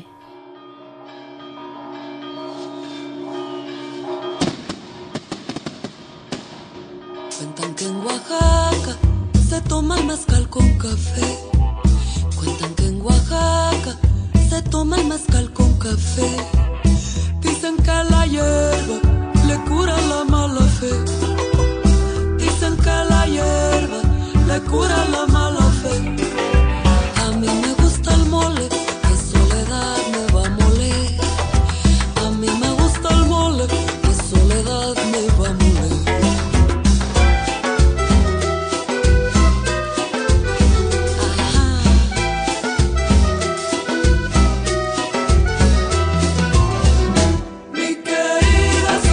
Cuentan que en Oaxaca se toma el mezcal con café. Cuentan que en Oaxaca se toma el mezcal con café. Dicen que la hierba le cura la mala fe. Dicen que la hierba le cura la mala fe. A mí me gusta el mole, que soledad me va a moler. A mí me gusta el mole, que soledad me va a moler. Mi querida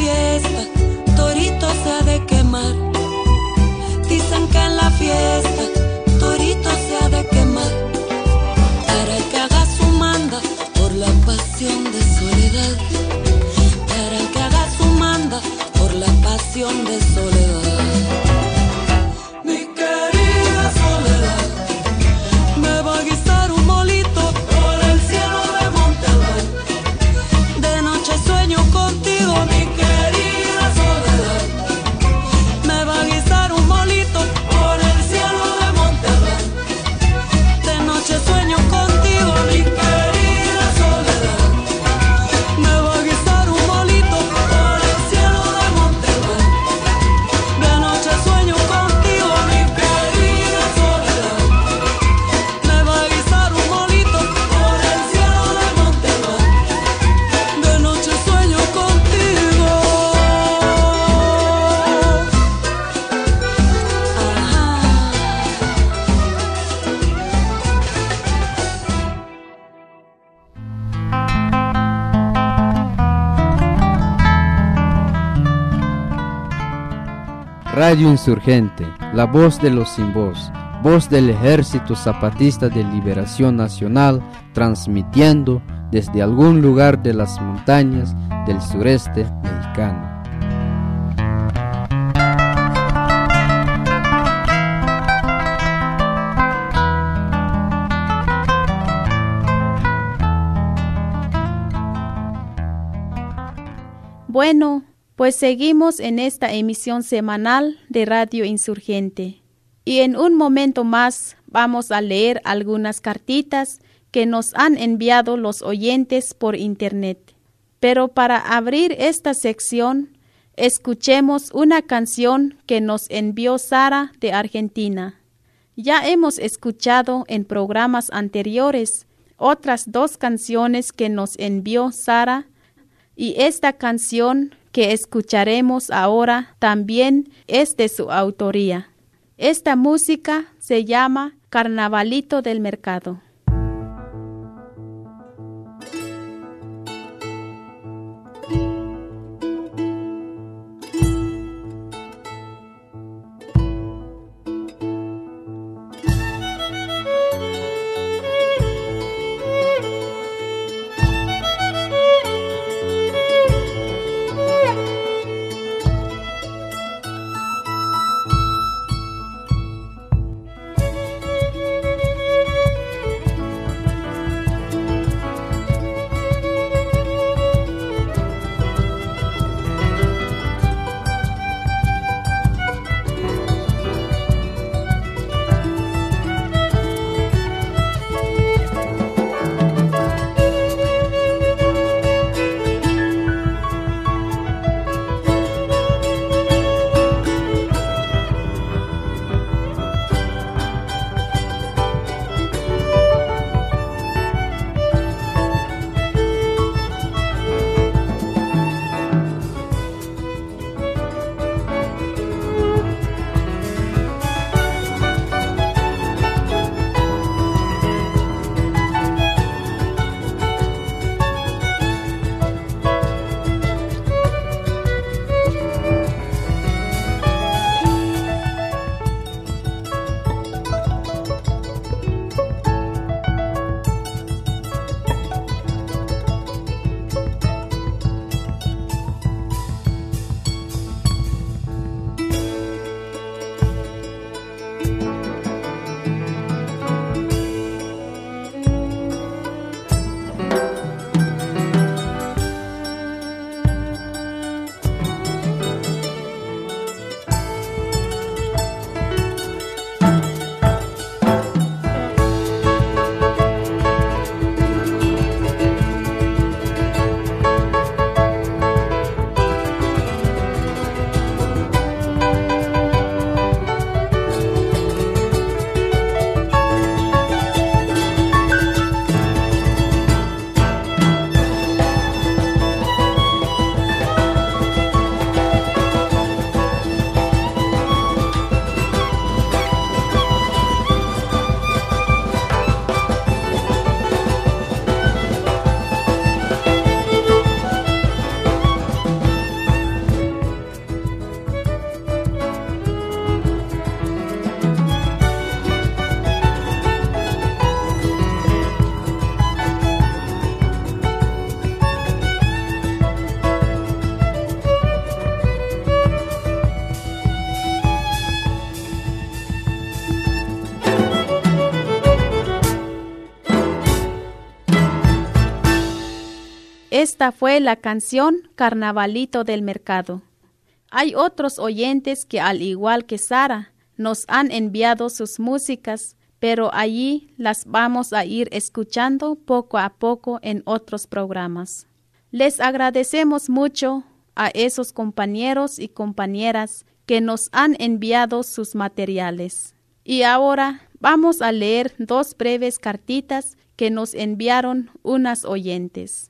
fiesta torito se ha de quemar. Dicen que en la fiesta torito se ha de quemar. Para que haga su manda por la pasión de soledad. Para que haga su manda por la pasión de soledad. Mi querida soledad me va a guisar un molito por el cielo de Monterrey. De noche sueño contigo, mi querida soledad. Me va a guisar un molito por el cielo de Monterrey. De noche sueño contigo, mi querida soledad. Me va a guisar un molito por el cielo de Monterrey. De noche sueño contigo, mi querida soledad. Me va a guisar un molito por el cielo de Monterrey. De noche sueño contigo. Radio Insurgente, la voz de los sin voz, voz del Ejército Zapatista de Liberación Nacional, transmitiendo desde algún lugar de las montañas del sureste mexicano. Bueno, pues seguimos en esta emisión semanal de Radio Insurgente. Y en un momento más vamos a leer algunas cartitas que nos han enviado los oyentes por internet. Pero para abrir esta sección, escuchemos una canción que nos envió Sara de Argentina. Ya hemos escuchado en programas anteriores otras dos canciones que nos envió Sara, y esta canción que escucharemos ahora también es de su autoría. Esta música se llama Carnavalito del Mercado. esta fue la canción Carnavalito del Mercado. Hay otros oyentes que, al igual que Sara, nos han enviado sus músicas, pero allí las vamos a ir escuchando poco a poco en otros programas. Les agradecemos mucho a esos compañeros y compañeras que nos han enviado sus materiales. Y ahora vamos a leer dos breves cartitas que nos enviaron unas oyentes.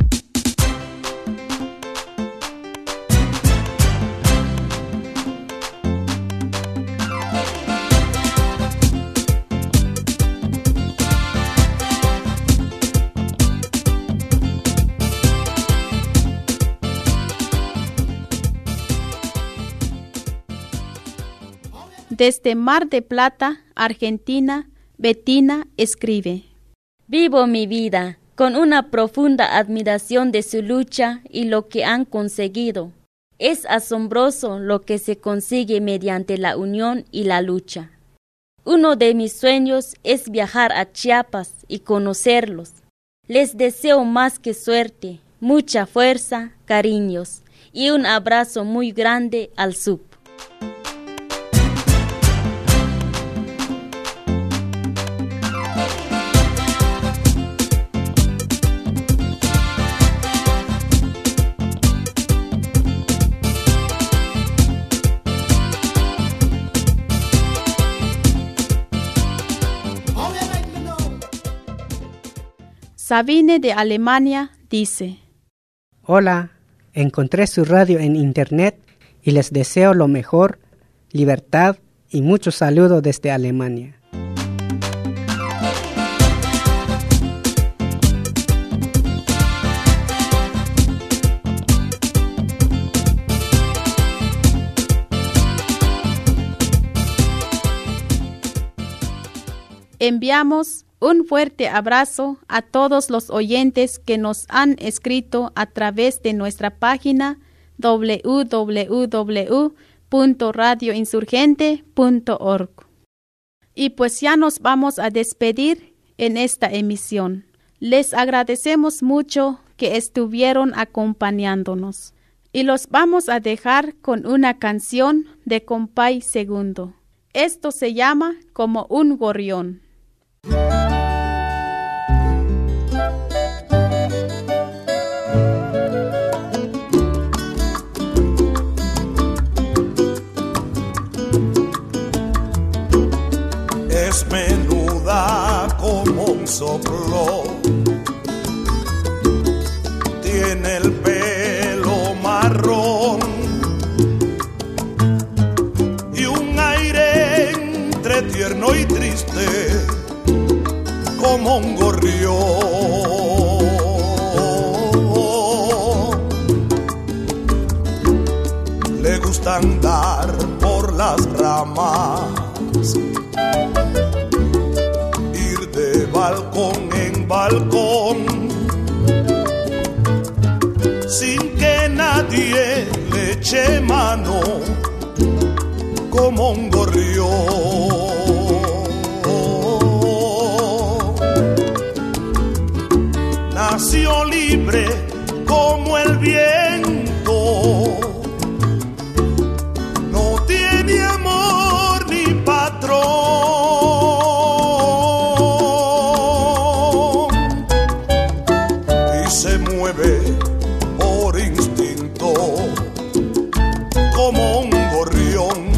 Desde Mar de Plata, Argentina, Betina escribe: Vivo mi vida con una profunda admiración de su lucha y lo que han conseguido. Es asombroso lo que se consigue mediante la unión y la lucha. Uno de mis sueños es viajar a Chiapas y conocerlos. Les deseo más que suerte, mucha fuerza, cariños y un abrazo muy grande al S U P. Sabine de Alemania dice: Hola, encontré su radio en internet y les deseo lo mejor, libertad y muchos saludos desde Alemania. Enviamos un fuerte abrazo a todos los oyentes que nos han escrito a través de nuestra página doble u doble u doble u punto radio insurgente punto org. Y pues ya nos vamos a despedir en esta emisión. Les agradecemos mucho que estuvieron acompañándonos. Y los vamos a dejar con una canción de Compay Segundo. Esto se llama Como un gorrión. Es menuda como un soplo, tiene el pelo marrón y un aire entre tierno y triste como un gorrión. Le gusta andar por las ramas, ir de balcón en balcón, sin que nadie le eche mano, como un gorrión. Nació libre como el viento, no tiene amor ni patrón, y se mueve por instinto como un gorrión.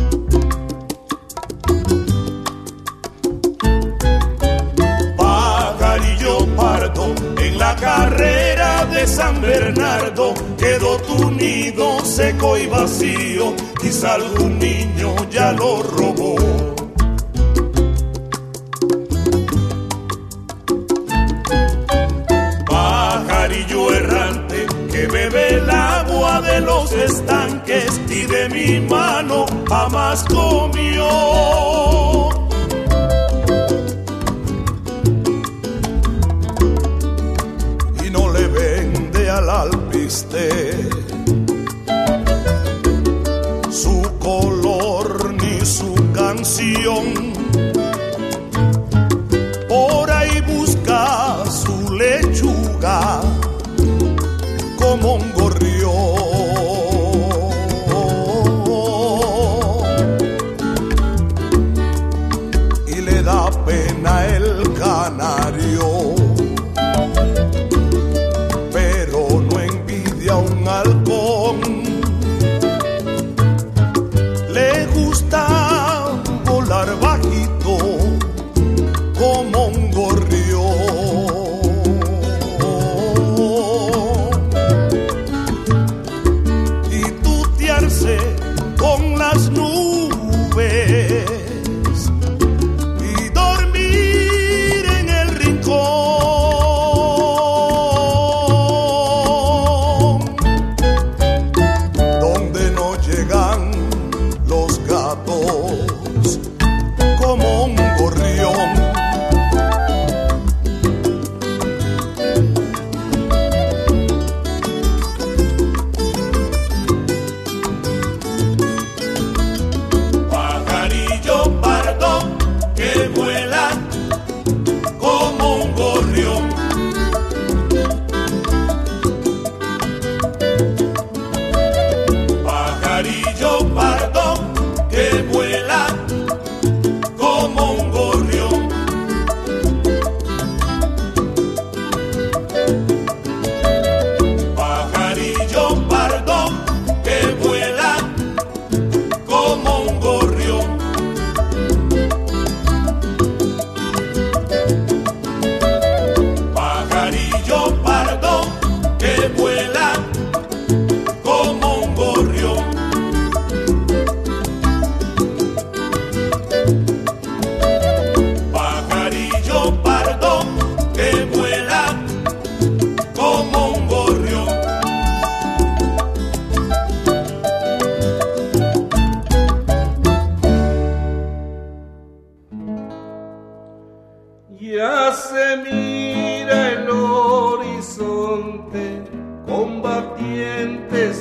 Pajarillo pardo, en la carrera de San Bernardo quedó tu nido seco y vacío, quizá algún niño ya lo robó. Pajarillo errante que bebe el agua de los estanques y de mi mano jamás comió. Al alpiste su color ni su canción, por ahí busca su lechuga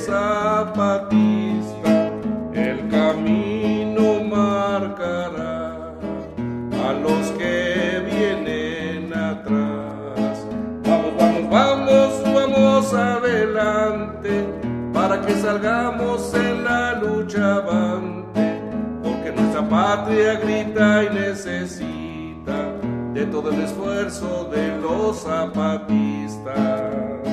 zapatista el camino marcará a los que vienen atrás. Vamos, vamos, vamos, vamos adelante para que salgamos en la lucha avante, porque nuestra patria grita y necesita de todo el esfuerzo de los zapatistas.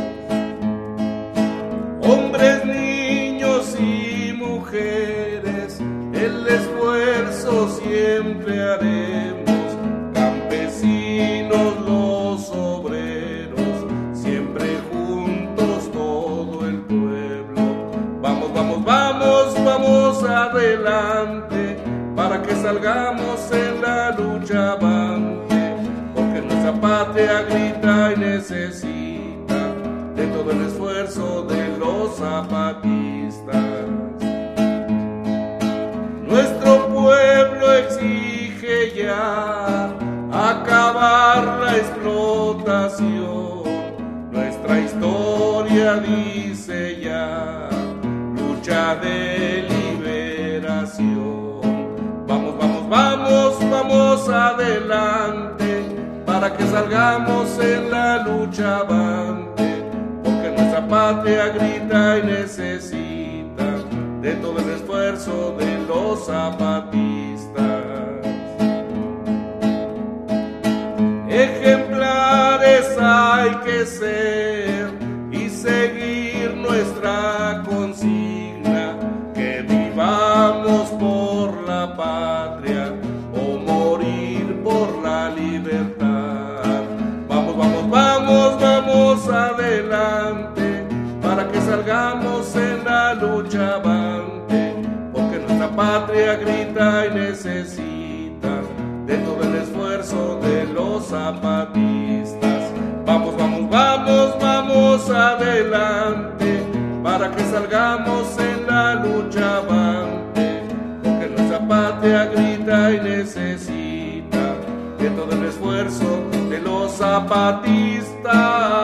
Hombres, niños y mujeres, el esfuerzo siempre haremos. Campesinos, los obreros, siempre juntos todo el pueblo. Vamos, vamos, vamos, vamos adelante para que salgamos en la lucha avante, porque nuestra patria grita y necesita de todo el esfuerzo de los zapatistas. Nuestro pueblo exige ya acabar la explotación. Nuestra historia dice ya lucha de liberación. Vamos, vamos, vamos, vamos adelante para que salgamos en la lucha avante, porque nuestra patria grita y necesita de todo el esfuerzo de los zapatistas. Ejemplares hay que ser y seguir nuestra consigna, que vivamos por la patria o morir por la libertad. Vamos, vamos, vamos, vamos adelante para que salgamos en la lucha avante, porque nuestra patria grita y necesita de todo el esfuerzo de los zapatistas. Vamos, vamos, vamos, vamos adelante para que salgamos en la lucha avante, porque nuestra patria grita y necesita de todo el esfuerzo de los zapatistas.